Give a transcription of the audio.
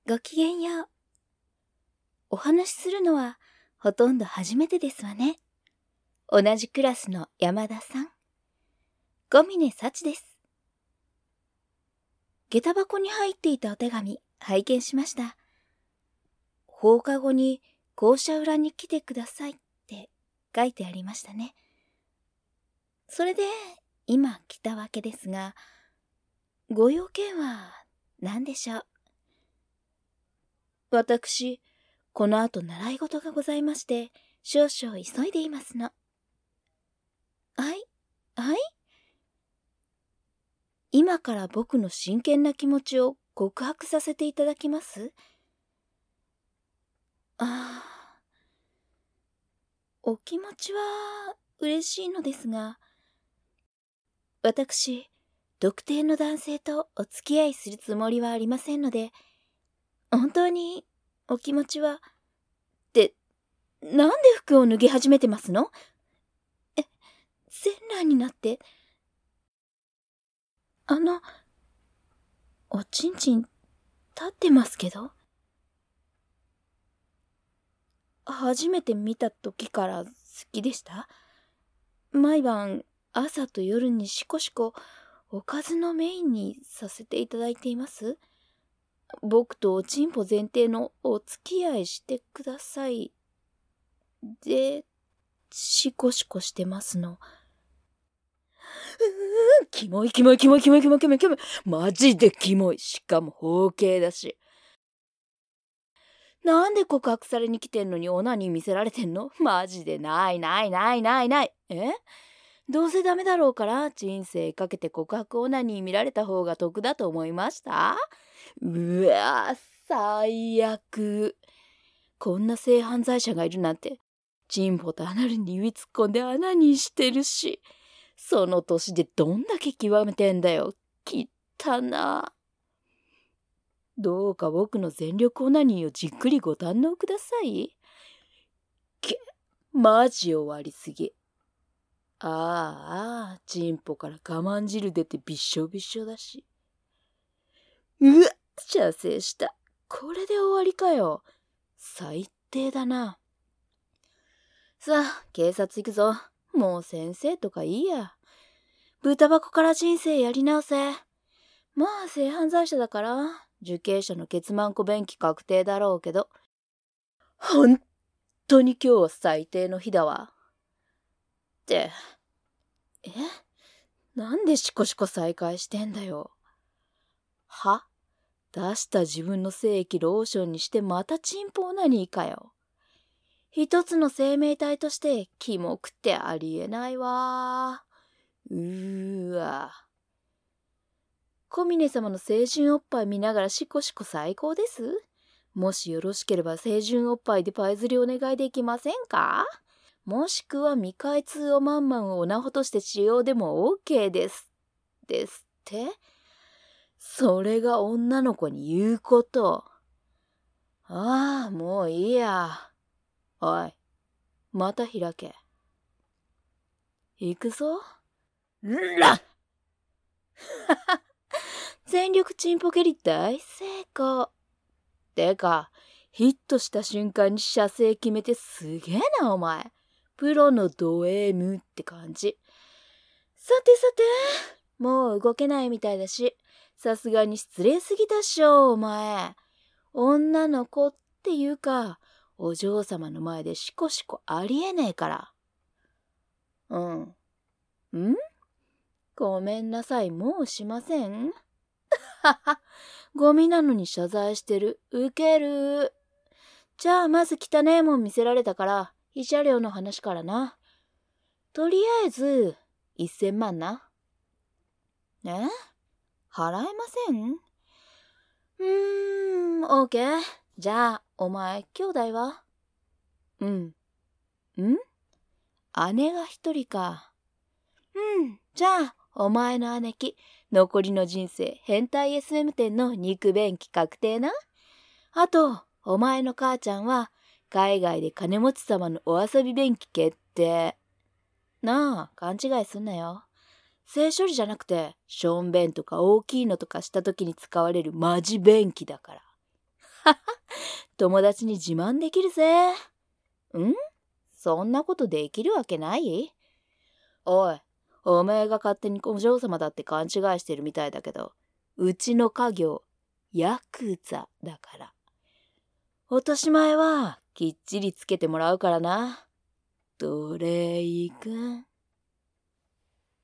ごきげんよう。お話しするのはほとんど初めてですわね。同じクラスの山田さん。小峰幸です。下駄箱に入っていたお手紙、拝見しました。放課後に校舎裏に来てくださいって書いてありましたね。それで今来たわけですが、ご用件は何でしょう。私、この後習い事がございまして、少々急いでいますの。はい、はい。今から僕の真剣な気持ちを告白させていただきます。お気持ちは嬉しいのですが、私、特定の男性とお付き合いするつもりはありませんので、本当にお気持ちは、なんで服を脱ぎ始めてますの？全裸になって、おちんちん立ってますけど？初めて見た時から好きでした？毎晩朝と夜にしこしこおかずのメインにさせていただいています。僕とおちんぽ前提のお付き合いしてください。で、しこしこしてますの。キモいキモいキモいキモいキモいキモいキモい。マジでキモい。しかも包茎だし。なんで告白されに来てんのにオナニー見せられてんの？マジでないないないないない。どうせダメだろうから人生かけて告白オナニー見られた方が得だと思いました？うわぁ、最悪。こんな性犯罪者がいるなんて、チンポとアナルに指突っ込んでアナニーしてるし、その年でどんだけ極めてんだよ。きったな。どうか僕の全力オナニーをじっくりご堪能ください。マジ終わりすぎ。チンポから我慢汁出てびっしょびしょだし。射精した。これで終わりかよ。最低だな。さあ、警察行くぞ。もう先生とかいいや。豚箱から人生やり直せ。まあ、性犯罪者だから、受刑者のケツマンコ便器確定だろうけど。本当に今日は最低の日だわ。って、なんでシコシコ再開してんだよ。出した自分の精液ローションにしてまたチンポオナニーかよ。一つの生命体としてキモくてありえないわ。小峰様の清純おっぱい見ながらシコシコ最高です。もしよろしければ清純おっぱいでパイ釣りお願いできませんか？もしくは未開通おまんまんをオナホとして使用でも OK です。ですって？それが女の子に言うこと。もういいや。おい、また開け。行くぞ。全力チンポ蹴り大成功。てか、ヒットした瞬間に射精決めてすげえなお前。プロのド M って感じ。さてさて、もう動けないみたいだし、さすがに失礼すぎだっしょ、お前。女の子っていうか、お嬢様の前でシコシコありえねえから。ごめんなさい、もうしません。ゴミなのに謝罪してる。ウケる。じゃあまず汚えもん見せられたから、慰謝料の話からな。とりあえず、1000万な。払えません？オーケー。じゃあ、お前、兄弟は？姉が一人か。じゃあ、お前の姉貴、残りの人生、変態 SM 店の肉便器確定な。あと、お前の母ちゃんは、海外で金持ち様のお遊び便器決定。なあ、勘違いすんなよ。性処理じゃなくて、ションベンとか大きいのとかした時に使われるマジ便器だから。 友達に自慢できるぜ。そんなことできるわけない？おい、お前が勝手にお嬢様だって勘違いしてるみたいだけど、うちの家業、ヤクザだから。落とし前はきっちりつけてもらうからな。どれいく？